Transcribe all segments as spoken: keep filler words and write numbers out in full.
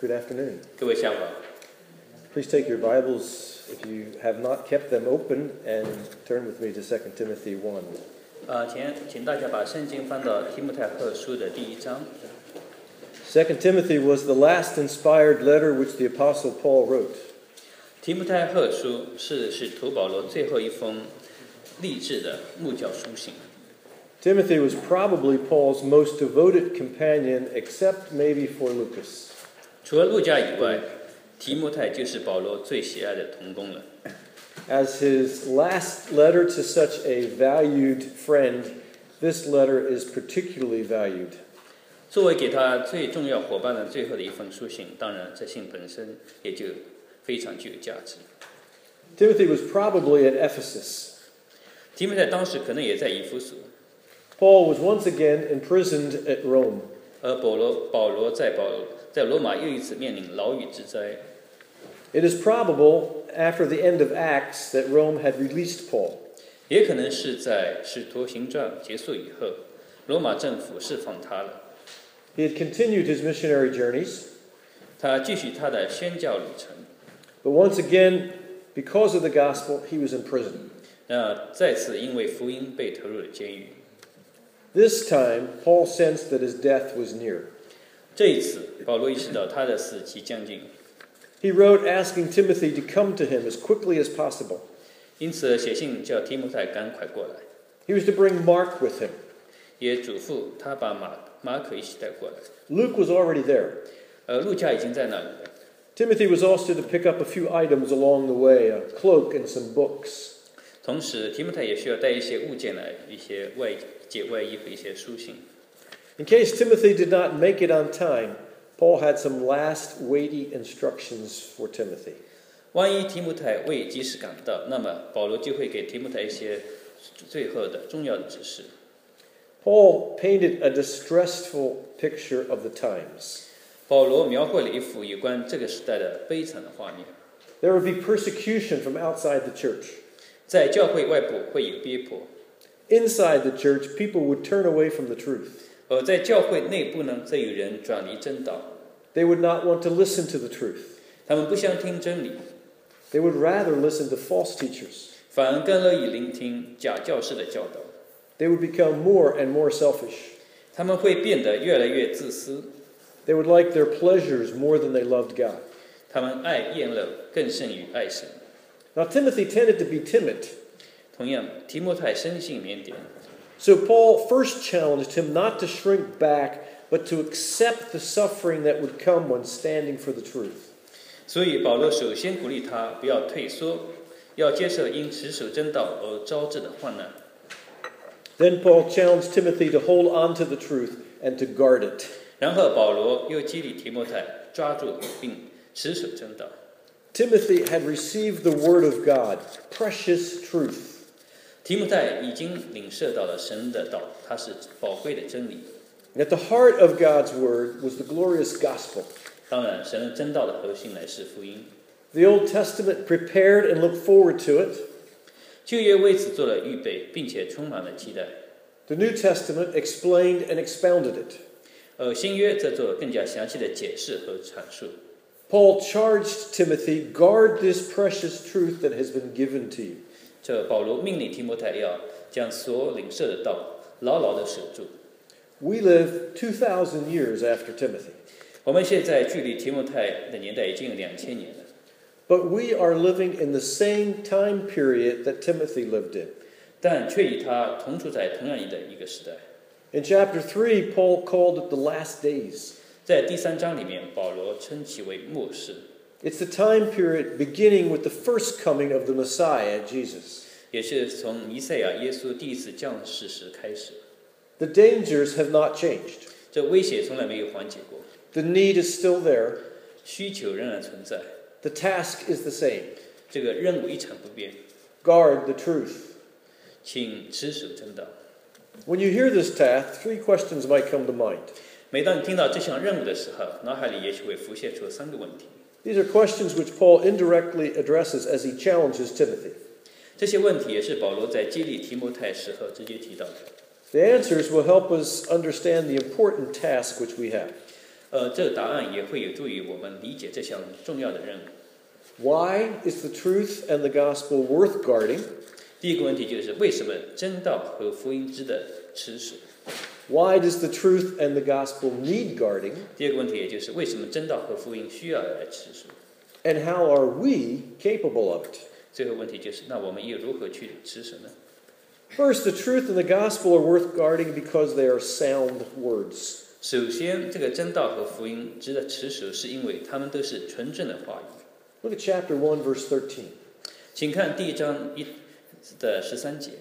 Good afternoon. 各位下午好。 Please take your Bibles, if you have not kept them open, and turn with me to Second Timothy one. 呃，请请大家把圣经翻到提摩太后书的第一章。 Second Timothy was the last inspired letter which the Apostle Paul wrote. 提摩太后书是使徒保罗最后一封励志的牧教书信。 Timothy was probably Paul's most devoted companion, except maybe for Lucas. 除了路加以外，提摩太就是保罗最喜爱的同工了。 As his last letter to such a valued friend, this letter is particularly valued. 作为给他最重要伙伴的最后的一封书信，当然这信本身也就非常具有价值。 Timothy was probably at Ephesus. 提摩太当时可能也在以弗所， Paul was once again imprisoned at Rome. 而保罗保罗在保在罗马又一次面临牢狱之灾。 It is probable, after the end of Acts, that Rome had released Paul. 也可能是在使徒行传结束以后，罗马政府释放他了。 He had continued his missionary journeys, 他继续他的宣教旅程。 but once again, because of the gospel, he was in prison. 那再次因为福音被投入了监狱。 This time, Paul sensed that his death was near. 这一次，保罗意识到他的死期将近， He wrote asking Timothy to come to him as quickly as possible. 因此写信叫提摩太赶快过来， He was to bring Mark with him. 也嘱咐他把马马可一起带过来。 Luke was already there. 而路加已经在那里了。 Timothy was also to pick up a few items along the way, a cloak and some books. 同时，提摩太也需要带一些物件来，一些外解外衣和一些书信。 In case Timothy did not make it on time, Paul had some last weighty instructions for Timothy. 万一提摩太未及时赶到，那么保罗就会给提摩太一些最后的重要的指示。 Paul painted a distressful picture of the times. 保罗描绘了一幅有关这个时代的悲惨的画面。 There would be persecution from outside the church. 在教会外部会有逼迫， Inside the church, people would turn away from the truth. 而在教会内部呢，则有人转离真道， They would not want to listen to the truth. 他们不想听真理， They would rather listen to false teachers. 反而更乐意聆听假教师的教导。 They would become more and more selfish. 他们会变得越来越自私， They would like their pleasures more than they loved God. 他们爱宴乐更胜于爱神。 Now, Timothy tended to be timid. 同样，提摩太生性腼腆， So Paul first challenged him not to shrink back, but to accept the suffering that would come when standing for the truth. 所以保罗首先鼓励他不要退缩，要接受因持守真道而招致的患难。 Then Paul challenged Timothy to hold on to the truth and to guard it. 然后保罗又激励提摩太抓住并持守真道。 Timothy had received the word of God, precious truth. 提摩太已经领受到了神的道，它是宝贵的真理。 At the heart of God's word was the glorious gospel. 当然，神的真道的核心乃是福音。 The Old Testament prepared and looked forward to it. 旧约为此做了预备，并且充满了期待。 The New Testament explained and expounded it. 而新约则做了更加详细的解释和阐述。 Paul charged Timothy, guard this precious truth that has been given to you. 这保罗命令提摩太要将所领受的道牢牢地守住。 We live two thousand years after Timothy, 我们现在距离提摩太的年代已经有两千年了， but we are living in the same time period that Timothy lived in. 但却与他同处在同样的一个时代。 In chapter three, Paul called it the last days. 在第三章里面，保罗称其为末世。 It's the time period beginning with the first coming of the Messiah, Jesus. 也是从弥赛亚耶稣第一次降世时开始， The dangers have not changed. 这威胁从来没有缓解过， The need is still there. 需求仍然存在， The task is the same. 这个任务一成不变， Guard the truth. 请持守真道。 When you hear this task, three questions might come to mind. 每当你听到这项任务的时候，脑海里也许会浮现出三个问题。 These are questions which Paul indirectly addresses as he challenges Timothy. 这些问题也是保罗在激励提摩太时候直接提到的。 The answers will help us understand the important task which we have. 呃，这个答案也会有助于我们理解这项重要的任务。 Why is the truth and the gospel worth guarding? 第一个问题就是为什么真道和福音值得持守？ Why does the truth and the gospel need guarding? 第二个问题也就是为什么真道和福音需要来持守？ And how are we capable of it? 最后问题就是那我们又如何去持守呢？ First, the truth and the gospel are worth guarding because they are sound words. 首先，这个真道和福音值得持守，是因为他们都是纯正的话语。 Look at chapter one, verse thirteen. 请看第一章一的十三节。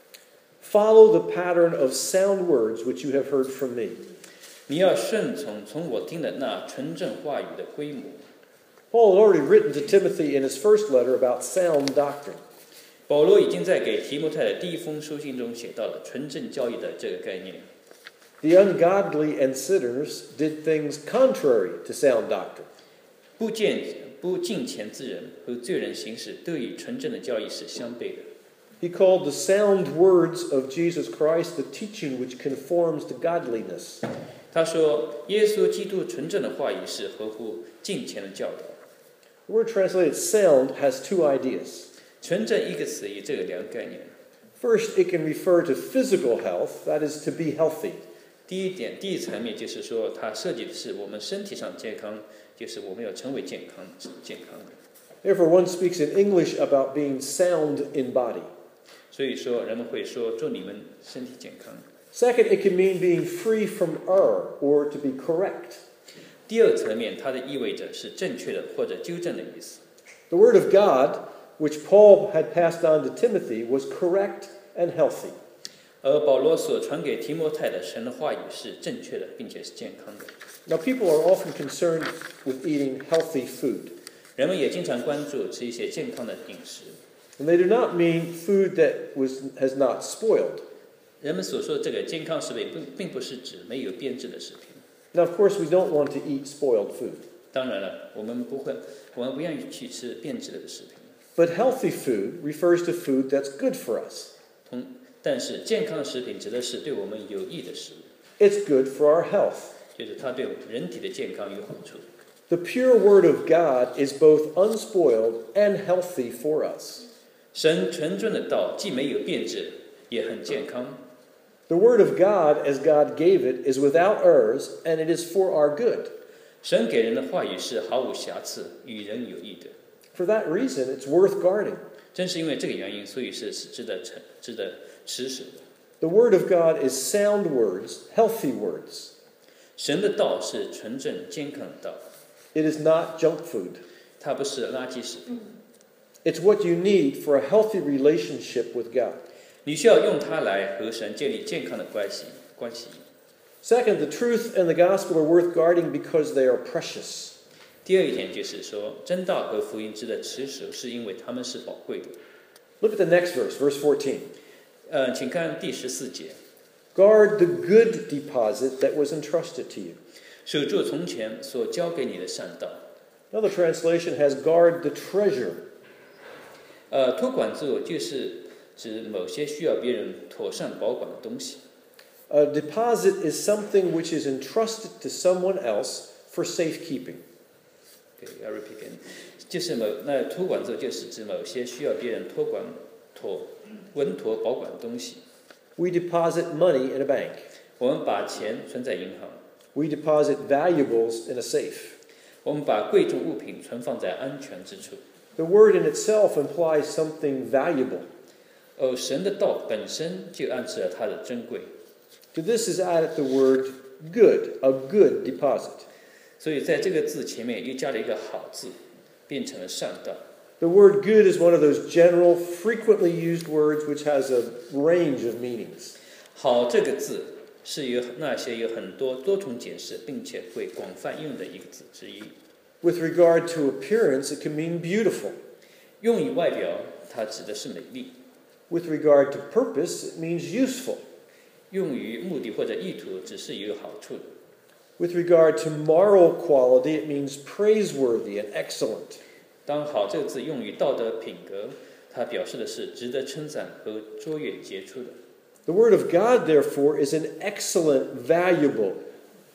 Follow the pattern of sound words which you have heard from me. 你要顺从从我听的那纯正话语的规模。 Paul had already written to Timothy in his first letter about sound doctrine. 保罗已经在给提摩太的第一封书信中写到了纯正教义的这个概念。 The ungodly and sinners did things contrary to sound doctrine. 不见不敬虔之人和罪人行事都与纯正的教义是相悖的。 He called the sound words of Jesus Christ the teaching which conforms to godliness. 他说，耶稣基督纯正的话语是合乎敬虔的教导。 The word translated sound has two ideas. 纯正一个词有这个两个概念。 First, it can refer to physical health, that is, to be healthy. 第一点，第一层面就是说，它涉及的是我们身体上健康，就是我们要成为健康健康的。 Therefore, one speaks in English about being sound in body. 所以说，人们会说祝你们身体健康。 Second, it can mean being free from error or to be correct. 第二层面，它的意味着是正确的或者纠正的意思。 The word of God, which Paul had passed on to Timothy, was correct and healthy. 而保罗所传给提摩太的神的话语是正确的，并且是健康的。 Now, people are often concerned with eating healthy food. 人们也经常关注吃一些健康的饮食。 And they do not mean food that was, has not spoiled. 人们所说的这个健康食品，并并不是指没有变质的食品。 Now, of course, we don't want to eat spoiled food. 当然了，我们不会，我们不愿意去吃变质的食品。 But healthy food refers to food that's good for us. 同，但是健康的食品指的是对我们有益的食物， It's good for our health. 就是它对人体的健康有好处。 The pure Word of God is both unspoiled and healthy for us. 神纯正的道既没有变质，也很健康。 The Word of God, as God gave it, is without errors, and it is for our good. 神给人的话语是毫无瑕疵，与人有益的。 For that reason, it's worth guarding. 正是因为这个原因，所以是是值得持值得持守的。 The Word of God is sound words, healthy words. 神的道是纯正健康的道， It is not junk food. 它不是垃圾食品。 It's what you need for a healthy relationship with God. 你需要用它来和神建立健康的关系关系。 Second, the truth and the gospel are worth guarding because they are precious. 第二一点就是说，真道和福音值得持守，是因为他们是宝贵的。 Look at the next verse, verse fourteen. 呃，请看第十四节， Guard the good deposit that was entrusted to you. 守住从前所交给你的善道。 Another translation has guard the treasure. 呃，托管住就是指某些需要别人妥善保管的东西。 A deposit is something which is entrusted to someone else for safekeeping. 对 ，I repeat again， 就是某那托管住就是指某些需要别人托管、妥稳妥保管的东西。 We deposit money in a bank. 我们把钱存在银行， We deposit valuables in a safe. 我们把贵重物品存放在安全之处。 The word in itself implies something valuable. 而神的道本身就暗示了它的珍贵。 To this is added the word good, a good deposit. 所以在这个字前面又加了一个好字，变成了善道。 The word good is one of those general, frequently used words which has a range of meanings. 好这个字是有那些有很多多重解释，并且会广泛用的一个字之一。 With regard to appearance, it can mean beautiful. 用于外表，它指的是美丽； With regard to purpose, it means useful. 用于目的或者意图，只是有好处的。 With regard to moral quality, it means praiseworthy and excellent. 当好这个字用于道德品格，它表示的是值得称赞和卓越杰出的。 The Word of God, therefore, is an excellent, valuable.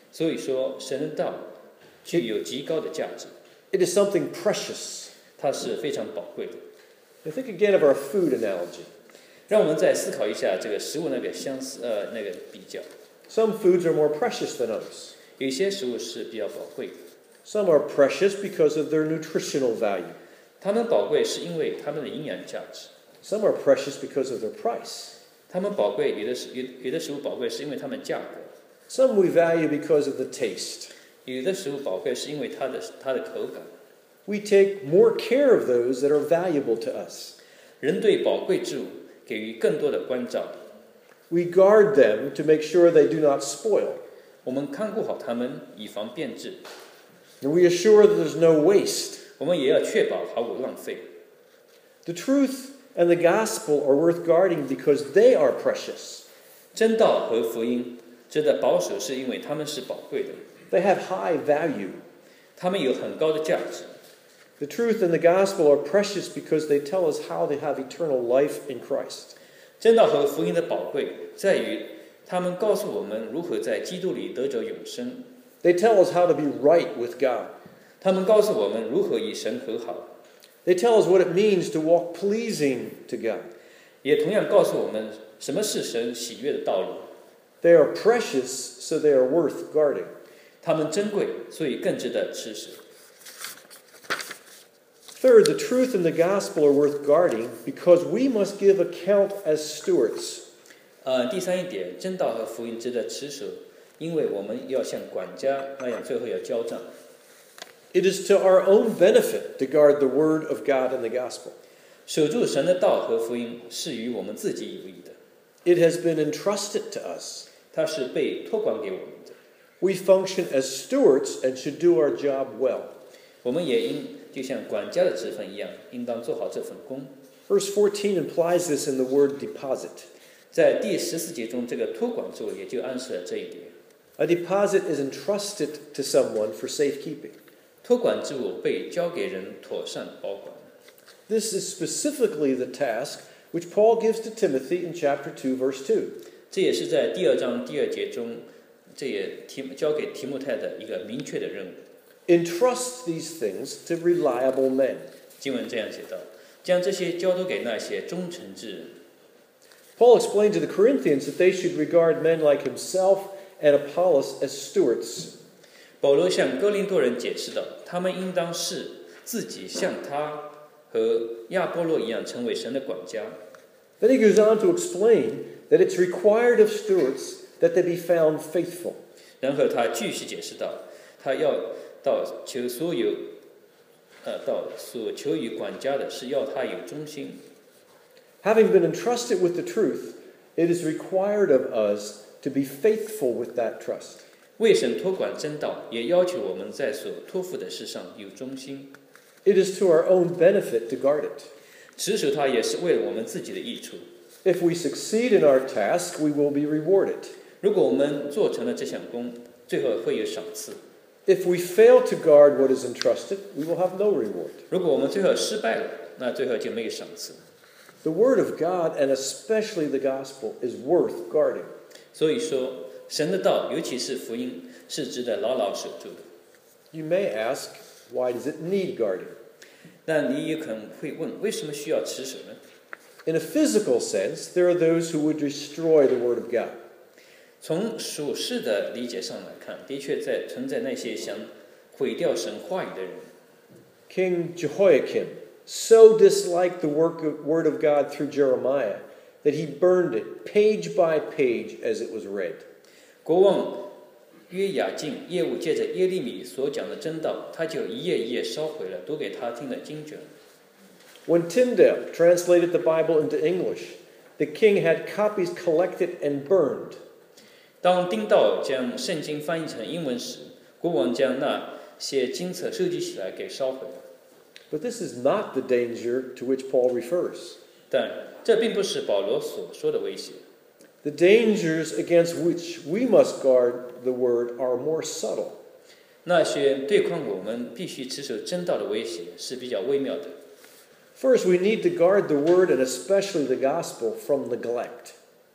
所以说，神的道具有极高的价值， It is something precious. 它是非常宝贵的。 Now think again of our food analogy. 让我们再思考一下这个食物那个相似呃那个比较， Some foods are more precious than others. 有些食物是比较宝贵的， Some are precious because of their nutritional value. 它们宝贵是因为它们的营养价值， Some are precious because of their price. 它们宝贵有的食有有的食物宝贵是因为它们价格， Some we value because of the taste. 有的食物宝贵是因为它的它的口感。 We take more care of those that are valuable to us. 人对宝贵之物给予更多的关照， We guard them to make sure they do not spoil. 我们看顾好它们，以防变质。 And we assure that there's no waste. 我们也要确保毫无浪费。 The truth and the gospel are worth guarding because they are precious. 真道和福音值得保守，是因为它们是宝贵的， They have high value. 它们有很高的价值。 The truth and the gospel are precious because they tell us how to have eternal life in Christ. 真道和福音的宝贵在于，他们告诉我们如何在基督里得着永生。 They tell us how to be right with God. 他们告诉我们如何与神和好， They tell us what it means to walk pleasing to God. 也同样告诉我们什么是神喜悦的道路。 They are precious, so they are worth guarding. 他们珍贵，所以更值得持守。 Third, the truth and the gospel are worth guarding because we must give account as stewards. 呃，第三一点，真道和福音值得持守，因为我们要像管家那样，最后要交账。 It is to our own benefit to guard the word of God and the gospel. 守住神的道和福音是与我们自己有益的， It has been entrusted to us. 它是被托管给我们的。 We function as stewards and should do our job well. 我们也应就像管家的职分一样，应当做好这份工。 Verse fourteen implies this in the word deposit. 在第十四节中，这个托管之物也就暗示了这一点。 A deposit is entrusted to someone for safekeeping. 托管之物被交给人妥善保管。 This is specifically the task which Paul gives to Timothy in chapter two, verse two. 这也是在第二章第二节中，这也提交给提摩太的一个明确的任务。 Entrust these things to reliable men. 经文这样写道：将这些交托给那些忠诚之人。 Paul explained to the Corinthians that they should regard men like himself and Apollos as stewards. 保罗向哥林多人解释道，他们应当视自己像他和亚波罗一样，成为神的管家。 Then he goes on to explain that it's required of stewards that they be found faithful. 然后他继续解释道，他要到求所有，呃，到所求于管家的是要他有忠心。 Having been entrusted with the truth, it is required of us to be faithful with that trust. 为神托管真道，也要求我们在所托付的事上有忠心。 It is to our own benefit to guard it. 持守它也是为了我们自己的益处。 If we succeed in our task, we will be rewarded. 如果我们做成了这项工，最后会有赏赐。 If we fail to guard what is entrusted, we will have no reward. 如果我们最后失败了，那最后就没有赏赐。 The word of God, and especially the gospel, is worth guarding. 所以说，神的道，尤其是福音，是值得牢牢守住的。 You may ask, why does it need guarding? 那你也可能会问，为什么需要持守呢？ In a physical sense, there are those who would destroy the word of God. 从属世的理解上来看，的确在存在那些想毁掉神话语的人。 King Jehoiakim so disliked the work of, word of God through Jeremiah that he burned it page by page as it was read. 国王约雅敬业务借着耶利米所讲的真道，他就一页一页烧毁了读给他听的经卷。 When Tyndale translated the Bible into English, the king had copies collected and burned. 当丁道将圣经翻译成英文时，国王将那些经册收集起来给烧毁了。 But this is not the danger to which Paul refers. 但这并不是保罗所说的威胁。 The dangers against which we must guard the word are more subtle. 那些对抗我们必须持守真道的威胁是比较微妙的。 First, we need to guard the word and especially the gospel from neglect.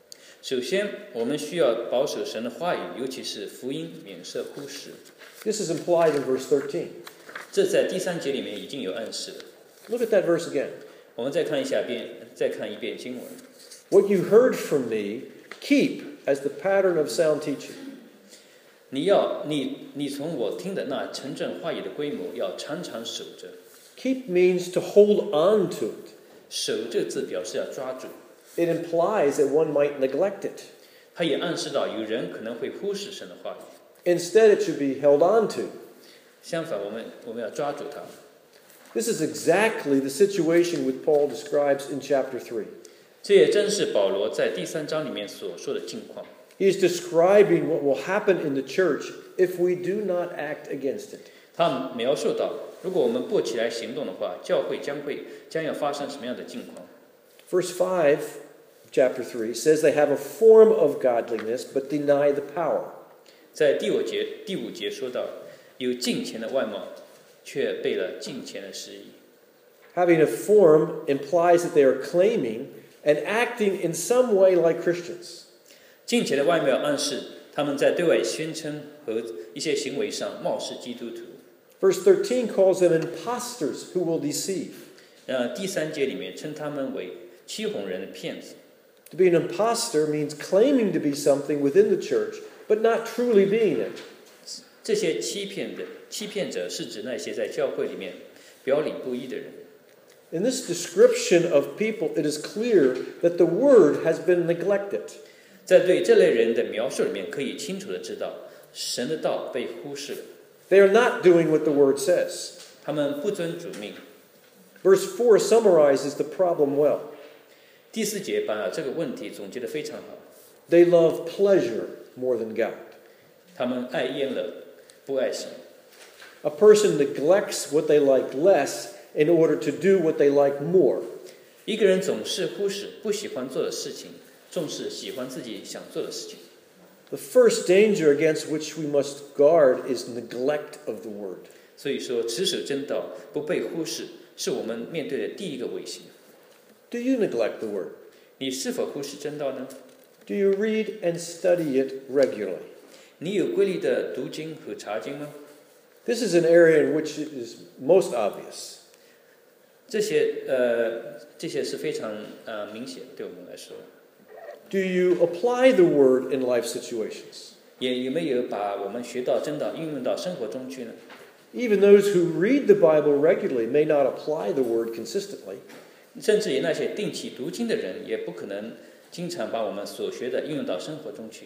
首先，我们需要保守神的话语，尤其是福音，免受忽视。 This is implied in verse thirteen. 这在第三节里面已经有暗示了。 Look at that verse again. 我们再看一下遍，再看一遍经文。 What you heard from me, keep as the pattern of sound teaching. 你要你你从我听的那城镇话语的规模，要常常守着。 Keep means to hold on to it. 守这个字表示要抓住。 It implies that one might neglect it. 它也暗示到有人可能会忽视神的话语。 Instead, it should be held on to. 相反，我们我们要抓住它。 This is exactly the situation which Paul describes in chapter three. 这也正是保罗在第三章里面所说的境况。 He is describing what will happen in the church if we do not act against it. 他描述到，如果我们不起来行动的话，教会将会将要发生什么样的境况 Verse five, chapter three, says they have a form of godliness but deny the power. 在第五节第五节说到，有敬虔的外貌，却背了敬虔的实意。 Having a form implies that they are claiming and acting in some way like Christians. 敬虔的外貌暗示他们在对外宣称和一些行为上貌似基督徒。 Verse thirteen calls them impostors who will deceive. 呃，第三节里面称他们为欺哄人的骗子。 To be an impostor means claiming to be something within the church, but not truly being it. 这些欺骗的欺骗者是指那些在教会里面表里不一的人。 In this description of people, it is clear that the word has been neglected. 在对这类人的描述里面，可以清楚的知道，神的道被忽视了。 They are not doing what the word says. 他们不遵主命。 Verse four summarizes the problem well. 第四节把这个问题总结得非常好。 They love pleasure more than God. 他们爱厌乐，不爱神。 A person neglects what they like less in order to do what they like more. 一个人总是忽视不喜欢做的事情，重视喜欢自己想做的事情。 The first danger against which we must guard is neglect of the word. 所以说，持守真道，不被忽视，是我们面对的第一个危险。 Do you neglect the word? 你是否忽视真道呢？ Do you read and study it regularly? 你有规律的读经和查经吗？ This is an area in which it is most obvious. 这些呃，这些是非常呃明显，对我们来说。 Do you apply the word in life situations? 也有没有把我们学到真道应用到生活中去呢？ Even those who read the Bible regularly may not apply the word consistently. 甚至于那些定期读经的人，也不可能经常把我们所学的应用到生活中去。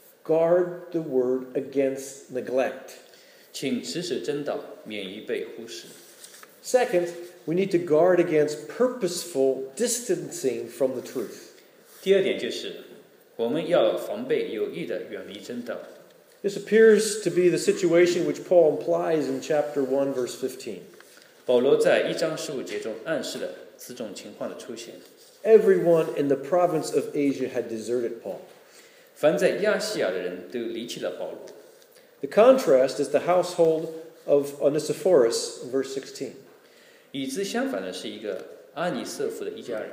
Guard the word against neglect. 请持守真道，免于被忽视。 Second, we need to guard against purposeful distancing from the truth. 第二点就是，我们要防备有意的远离真道。 This appears to be the situation which Paul implies in chapter one, verse fifteen. 保罗在一章十五节中暗示了此种情况的出现。 Everyone in the province of Asia had deserted Paul. 凡在亚细亚的人都离弃了保罗。 The contrast is the household of Onesiphorus in verse sixteen. 与之相反的是一个阿尼瑟夫的一家人。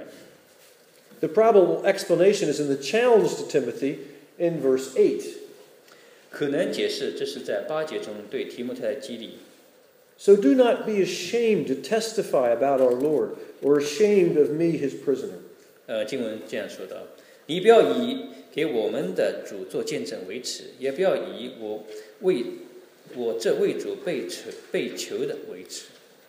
The probable explanation is in the challenge to Timothy in verse eight. 可能解释这是在八节中对提摩太的激励。 So do not be ashamed to testify about our Lord, or ashamed of me, his prisoner. 呃，经文这样说的：你不要以给我们的主做见证为耻，也不要以我为我这为主被求被求的为耻。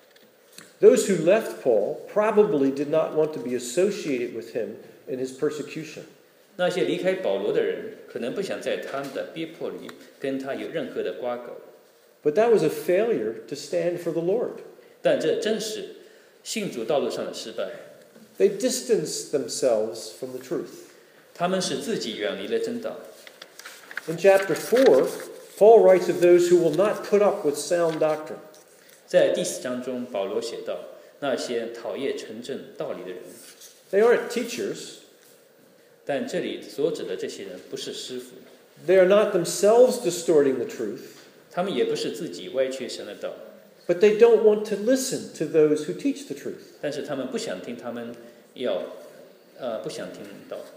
Those who left Paul probably did not want to be associated with him in his persecution. 那些离开保罗的人，可能不想在他们的逼迫里跟他有任何的瓜葛。 But that was a failure to stand for the Lord. 但这真是信主道路上的失败。 They distanced themselves from the truth. 他们使自己远离了真道。 In chapter four, Paul writes of those who will not put up with sound doctrine. 在第四章中，保罗写道，那些讨厌纯正道理的人。 They aren't teachers. 但这里所指的这些人不是师傅。 They are not themselves distorting the truth. 他们也不是自己歪曲神的道。 But they don't want to listen to those who teach the truth. 但是他们不想听，他们要呃不想听道。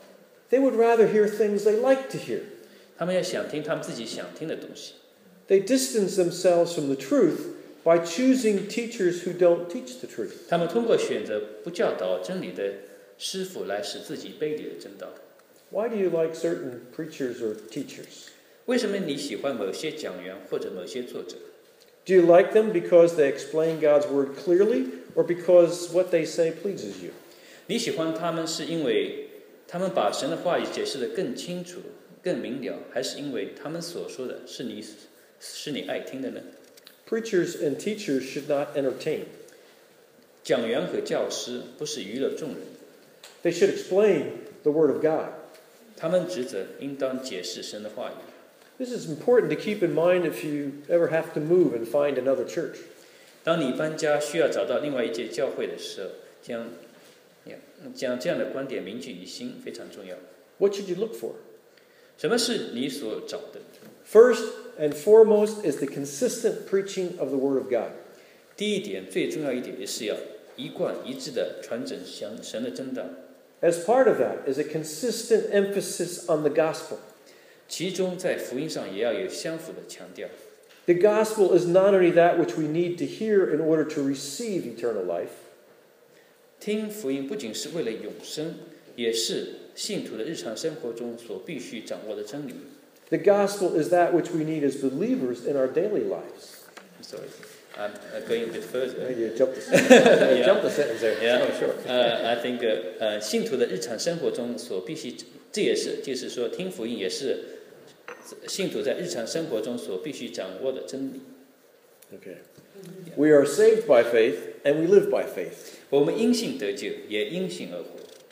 They would rather hear things they like to hear. 他们要想听他们自己想听的东西。 They distance themselves from the truth by choosing teachers who don't teach the truth. 他们通过选择不教导真理的师傅来使自己背离了真道。 Why do you like certain preachers or teachers? 为什么你喜欢某些讲员或者某些作者？ Do you like them because they explain God's word clearly, or because what they say pleases you? 你喜欢他们是因为他们把神的话语解释得更清楚、更明了，还是因为他们所说的是你是你爱听的呢？ Preachers and teachers should not entertain. 讲员和教师不是娱乐众人， They should explain the word of God. 他们职责应当解释神的话语。 This is important to keep in mind if you ever have to move and find another church. 当你搬家需要找到另外一届教会的时候，将将这样的观点铭记于心非常重要。 What should you look for? 什么是你所找的？ First and foremost is the consistent preaching of the word of God. 第一点，最重要一点是要一贯一致的传整神的真道。 As part of that is a consistent emphasis on the gospel. 其中在福音上也要有相符的强调。 The gospel is not only that which we need to hear in order to receive eternal life. 听福音不仅是为了永生，也是信徒的日常生活中所必须掌握的真理。 The gospel is that which we need as believers in our daily lives. Sorry, I'm going a bit further. You jumped the, Yeah. jumped the sentence there. Yeah, Oh, sure. uh, I think 呃、uh, 信徒的日常生活中所必须，这也是就是说听福音也是信徒在日常生活中所必须掌握的真理。 Okay. We are saved by faith and we live by faith. 我们因信得救，也因信而活。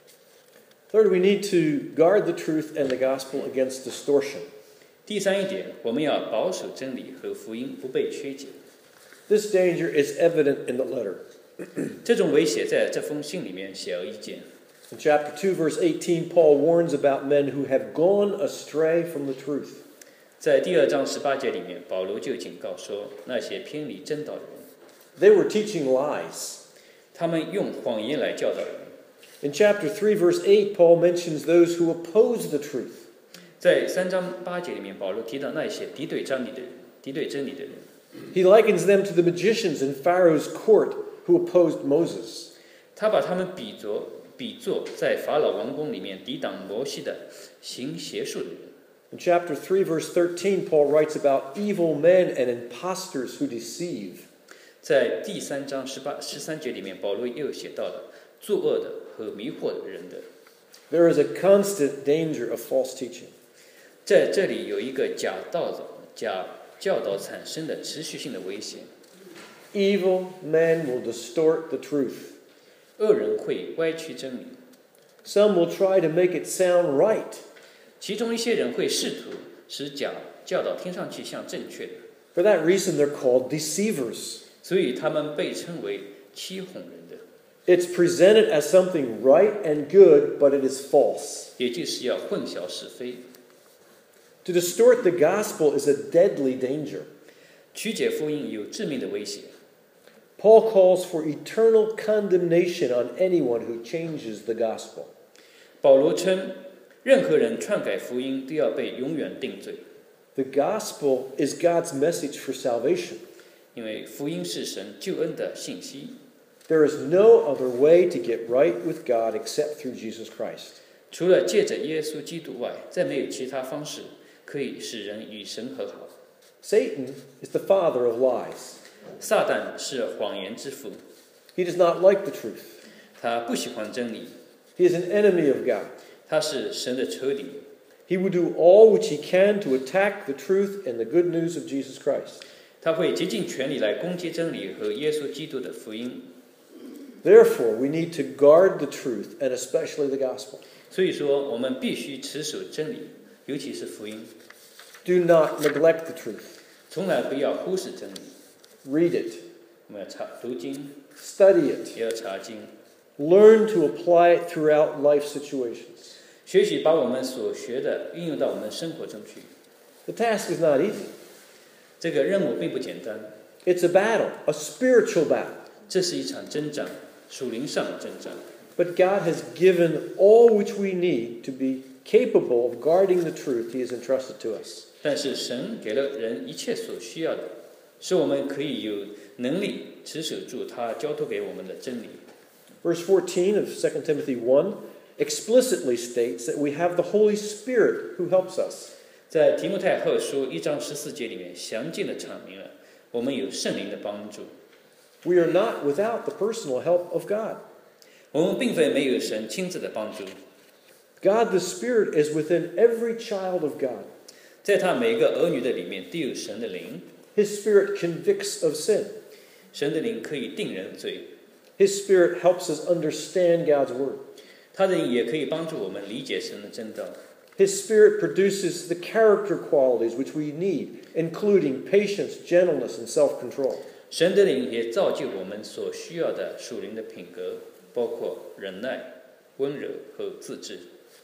Third, we need to guard the truth and the gospel against distortion. 第三一点，我们要保守真理和福音不被曲解。 This danger is evident in the letter. 这种危险在这封信里面显而易见。 In chapter two, verse eighteen, Paul warns about men who have gone astray from the truth. 在第二章十八节里面，保罗就警告说，那些偏离真道的人， They were teaching lies. 他们用谎言来教导人。 In chapter three, verse eight, Paul mentions those who oppose the truth. 在三章八节里面，保罗提到那些敌对真理的人，敌对真理的人。 He likens them to the magicians in Pharaoh's court who opposed Moses. 他把他们比作比作在法老王宫里面抵挡摩西的行邪术的人。 In chapter three, verse thirteen, Paul writes about evil men and impostors who deceive. 在第三章十八十三节里面，保罗又写到了作恶的和迷惑的人的。 There is a constant danger of false teaching. 在这里有一个假道导、假教导产生的持续性的危险。 Evil men will distort the truth. 恶人会歪曲真理， Some will try to make it sound right. 其中一些人会试图使假教导听上去像正确的， For that reason, they're called deceivers. 所以他们被称为欺哄人的， It's presented as something right and good, but it is false. 也就是要混淆是非。 To distort the gospel is a deadly danger. 曲解福音有致命的危险。 Paul calls for eternal condemnation on anyone who changes the gospel. 保罗称，任何人篡改福音都要被永远定罪， The gospel is God's message for salvation. 因为福音是神救恩的信息。 There is no other way to get right with God except through Jesus Christ. 除了借着耶稣基督外，再没有其他方式可以使人与神和好。 Satan is the father of lies. 撒旦是谎言之父， He does not like the truth. 他不喜欢真理， He is an enemy of God. 他是神的仇敌。 He will do all which he can to attack the truth and the good news of Jesus Christ. 他会竭尽全力来攻击真理和耶稣基督的福音。 Therefore, we need to guard the truth and especially the gospel. 所以说，我们必须持守真理，尤其是福音， Do not neglect the truth. 从来不要忽视真理。 Read it. 我们要查读经， Study it. 也要查经， Learn to apply it throughout life situations. 学习把我们所学的运用到我们生活中去。 The task is not easy. 这个任务并不简单， It's a battle, a spiritual battle. 这是一场征战，属灵上的征战。 But God has given all which we need to be capable of guarding the truth he has entrusted to us. 但是神给了人一切所需要的，使我们可以有能力持守住他交托给我们的真理。 Verse fourteen of Second Timothy one explicitly states that we have the Holy Spirit who helps us. 在提摩太后书一章十四节里面详尽的阐明了，我们有圣灵的帮助。 We are not without the personal help of God. 我们并非没有神亲自的帮助。 God the Spirit is within every child of God. 在他每一个儿女的里面都有神的灵。 His Spirit convicts of sin. 神的灵可以定人罪。 His Spirit helps us understand God's Word. 他的灵也可以帮助我们理解神的真道。 His Spirit produces the character qualities which we need, including patience, gentleness, and self-control. 神的灵也造就我们所需要的属灵的品格，包括忍耐、温柔和自制。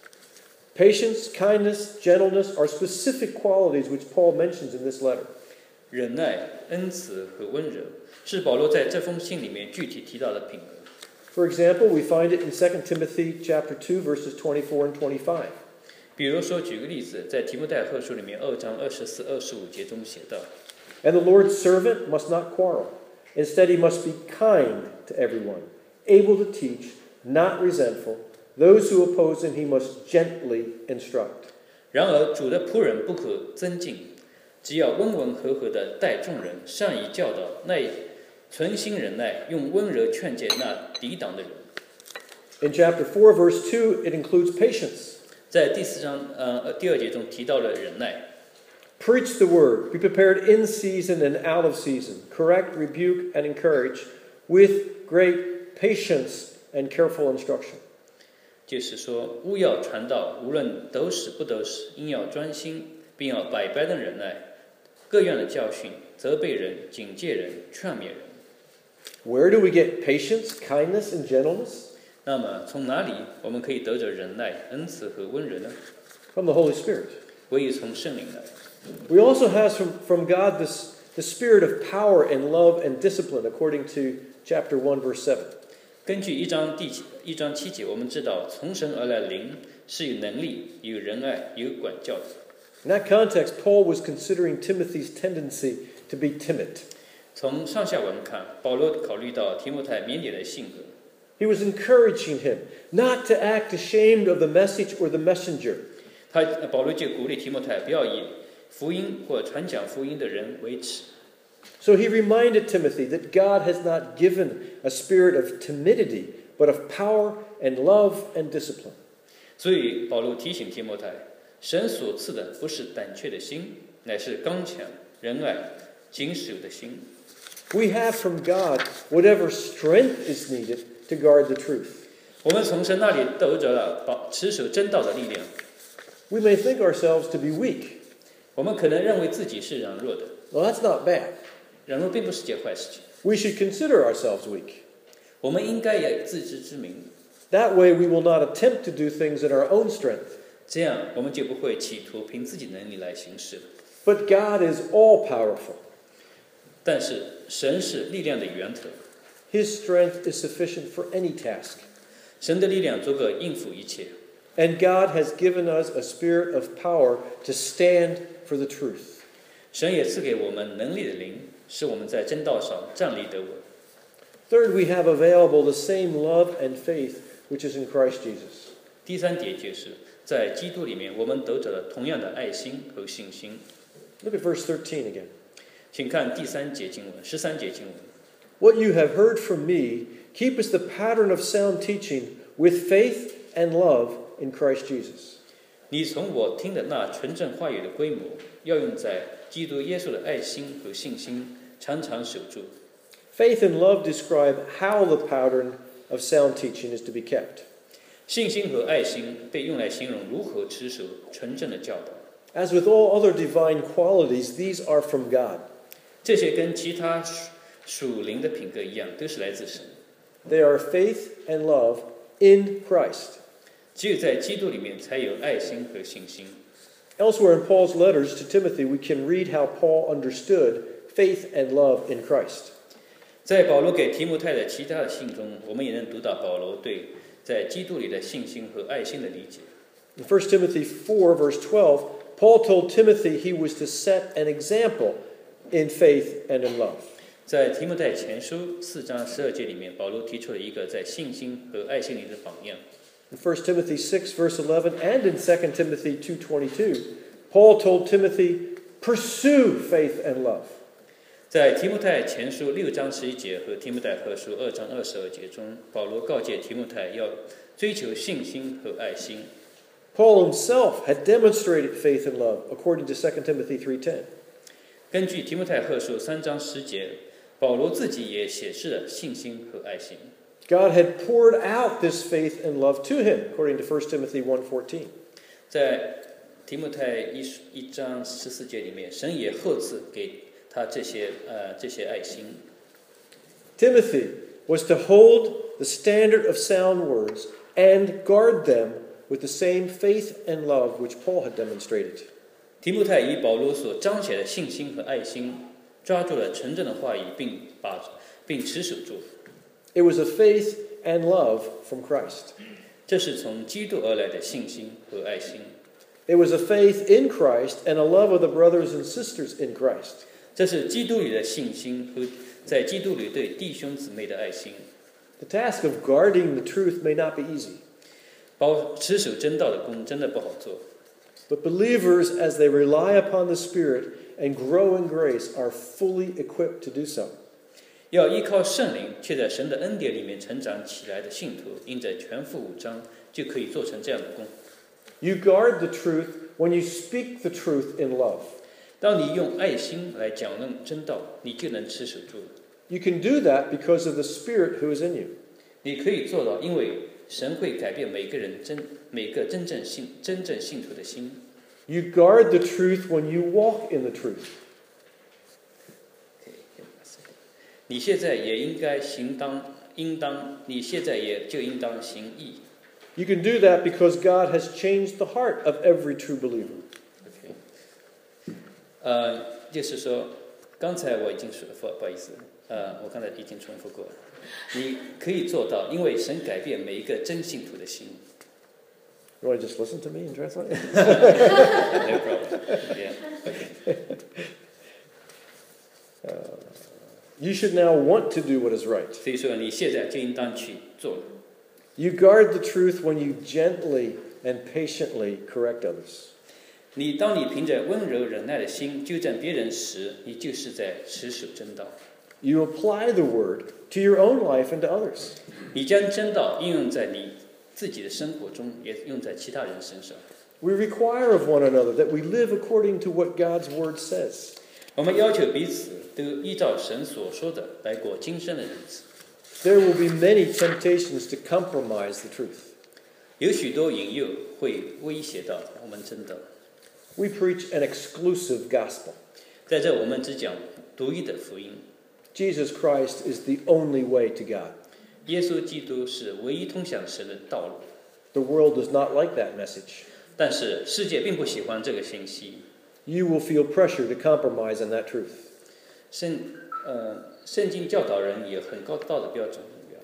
Patience, kindness, gentleness are specific qualities which Paul mentions in this letter. 忍耐、恩慈和温柔是保罗在这封信里面具体提到的品格。 For example, we find it in Second Timothy chapter two, verses twenty-four and twenty-five. 比如说，举个例子，在提摩太后书里面二章二十四、二十五节中写道 And the Lord's servant must not quarrel. Instead, he must be kind to everyone, able to teach, not resentful. Those who oppose him, he must gently instruct. 然而，主的仆人不可增进，只要温文和和地待众人，善于教导，耐存心忍耐，用温柔劝诫那抵挡的人。 In chapter four, verse two, it includes patience. 在第四章呃第二节中提到了忍耐。 Preach the word, be prepared in season and out of season, correct, rebuke, and encourage with great patience and careful instruction. 就是说，务要传道，无论得时不得时，应要专心，并要百般的忍耐，各样的教训，责备人，警戒人，劝勉人。 Where do we get patience, kindness, and gentleness? 那么，从哪里我们可以得着忍耐、恩慈和温柔呢？ From the Holy Spirit. 唯有从圣灵来。 We also have from, from God this, the spirit of power and love and discipline, according to chapter one, verse seven. 根据一章第七一章七节，我们知道从神而来的灵是有能力、有仁爱、有管教的。 In that context, Paul was considering Timothy's tendency to be timid. 从上下文看，保罗考虑到提摩太腼腆的性格。 He was encouraging him not to act ashamed of the message or the messenger. 他保罗就鼓励提摩太不要以福音或传讲福音的人为耻。 So he reminded Timothy that God has not given a spirit of timidity, but of power and love and discipline. 所以保罗提醒提摩太，神所赐的不是胆怯的心，乃是刚强、仁爱、谨守的心。 We have from God whatever strength is needed to guard the truth. 我们从神那里得着了保持守真道的力量。 We may think ourselves to be weak. 我们可能认为自己是软弱的， Well, that's not bad. 软弱并不是件坏事情。 We should consider ourselves weak. 我们应该有自知之明， That way we will not attempt to do things in our own strength. 这样我们就不会企图凭自己能力来行事了。 But God is all-powerful. 但是神是力量的源头， His strength is sufficient for any task. 神的力量足够应付一切。 And God has given us a spirit of power to stand for the truth. 神也赐给我们能力的灵，使我们在真道上站立得稳。 Third, we have available the same love and faith which is in Christ Jesus. 第三点就是在基督里面，我们得着了同样的爱心和信心。 Look at verse thirteen again. 请看第三节经文，十三节经文。 What you have heard from me, keep as the pattern of sound teaching with faith and love in Christ Jesus. 你从我听的那纯正话语的规模，要用在基督耶稣的爱心和信心，常常守住。 Faith and love describe how the pattern of sound teaching is to be kept. 信心和爱心被用来形容如何持守纯正的教导。 As with all other divine qualities, these are from God. 这些跟其他属灵的品格一样，都是来自神。 They are faith and love in Christ. 只有在基督里面才有爱心和信心。 Elsewhere in Paul's letters to Timothy, we can read how Paul understood faith and love in Christ. 在保罗给提摩太的其他的信中，我们也能读到保罗对在基督里的信心和爱心的理解。 In First Timothy four, verse twelve, Paul told Timothy he was to set an example in faith and in love. 在提摩太前书四章十二节里面，保罗提出了一个在信心和爱心里的榜样。 In First Timothy six, verse eleven, and in Second Timothy two twenty-two, Paul told Timothy, pursue faith and love. 在提摩太前书六章十一节和提摩太后书二章二十二节中，保罗告诫提摩太要追求信心和爱心。 Paul himself had demonstrated faith and love, according to Second Timothy three ten. 根据提摩太后书三章十节，保罗自己也显示了信心和爱心。 God had poured out this faith and love to him, according to First Timothy one fourteen. 在提摩太一一章十四节里面，神也厚赐给他这些呃这些爱心。 Timothy was to hold the standard of sound words and guard them with the same faith and love which Paul had demonstrated. 提摩太以保罗所彰显的信心和爱心，抓住了纯正的话语，并把并持守住。 It was a faith and love from Christ. 这是从基督而来的信心和爱心。 It was a faith in Christ and a love of the brothers and sisters in Christ. 这是基督里的信心和在基督里对弟兄姊妹的爱心。 The task of guarding the truth may not be easy. 保持守真道的工真的不好做。 But believers, as they rely upon the Spirit and grow in grace, are fully equipped to do so. 要依靠圣灵，却在神的恩典里面成长起来的信徒，因着全副武装，就可以做成这样的工。 You guard the truth when you speak the truth in love. 当你用爱心来讲论真道，你就能持守住。 You can do that because of the Spirit who is in you. 你可以做到，因为神会改变每个人真每个真正信真正信徒的心。 You guard the truth when you walk in the truth. 你现在也应该行当应当，你现在也就应当行义。 You can do that because God has changed the heart of every true believer. Okay. 呃，就是说，刚才我已经说，不不好意思，呃，我刚才已经重复过了。你可以做到，因为神改变每一个真信徒的心。 You want to just listen to me and translate? No problem. Yeah. Okay. Uh, you should now want to do what is right. 所以说，你现在就应当去做。 You guard the truth when you gently and patiently correct others. 你当你凭着温柔忍耐的心纠正别人时，你就是在持守真道。 You apply the word to your own life and to others. 你将真道应用在你自己的生活中，也用在其他人身上。 We require of one another that we live according to what God's word says. 我们要求彼此都依照神所说的来过今生的日子。 There will be many temptations to compromise the truth. 有许多引诱会威胁到我们真道。 We preach an exclusive gospel. 在这，我们只讲独一的福音。 Jesus Christ is the only way to God. 耶稣基督是唯一通向神的道路。 The world does not like that message. 但是世界并不喜欢这个信息。 You will feel pressure to compromise on that truth. 圣呃，圣经教导人有很高道德标准。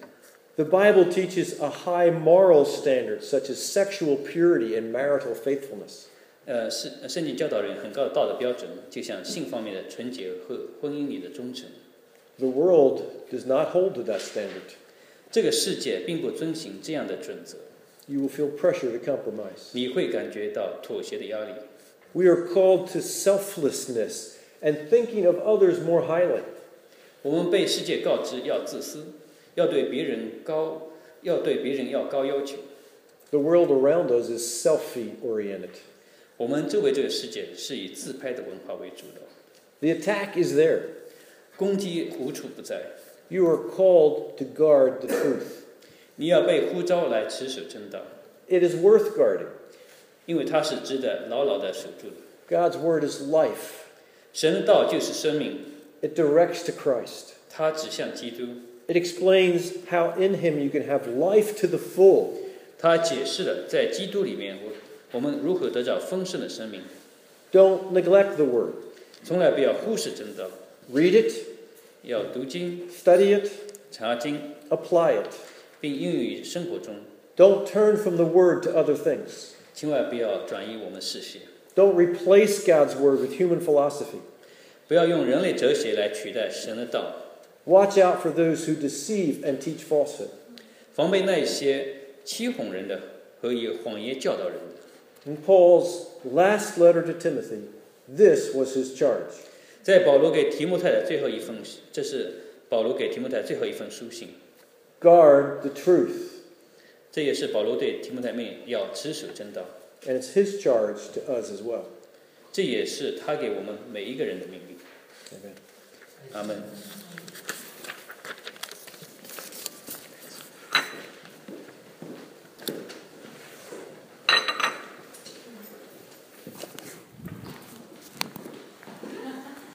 The Bible teaches a high moral standard, such as sexual purity and marital faithfulness. 呃，圣圣经教导人很高的道德标准，就像性方面的纯洁和婚姻里的忠诚。 The world does not hold to that standard. 这个世界并不遵循这样的准则。 You will feel pressure to compromise. 你会感觉到妥协的压力。 We are called to selflessness and thinking of others more highly. 我们被世界告知要自私，要对别人高，要对别人要高要求。 The world around us is selfie-oriented. 我们周围这个世界是以自拍的文化为主的。 The attack is there. 攻击无处不在。 You are called to guard the truth. 你要被呼召来持守真道。 It is worth guarding. 因为它是值得牢牢的守住的。 God's word is life. 神的道就是生命。 It directs to Christ. 它指向基督。 It explains how in him you can have life to the full. 它解释了在基督里面我我们如何得到丰盛的生命。 Don't neglect the word. 从来不要忽视真道。 Read it. 要读经。 Study it. 查经。 Apply it. 并应用于生活中。 Don't turn from the word to other things. 千万不要转移我们视线。 Don't replace God's word with human philosophy. 不要用人类哲学来取代神的道。 Watch out for those who deceive and teach falsehood. 防备那些欺哄人的和以谎言教导人的。 In Paul's last letter to Timothy, this was his charge. 在保罗给提摩太的最后一封，这是保罗给提摩太最后一封书信。 Guard the truth. 这也是保罗对提摩太命要持守真道。 And it's his charge to us as well. 这也是他给我们每一个人的命令。 Amen. 阿们。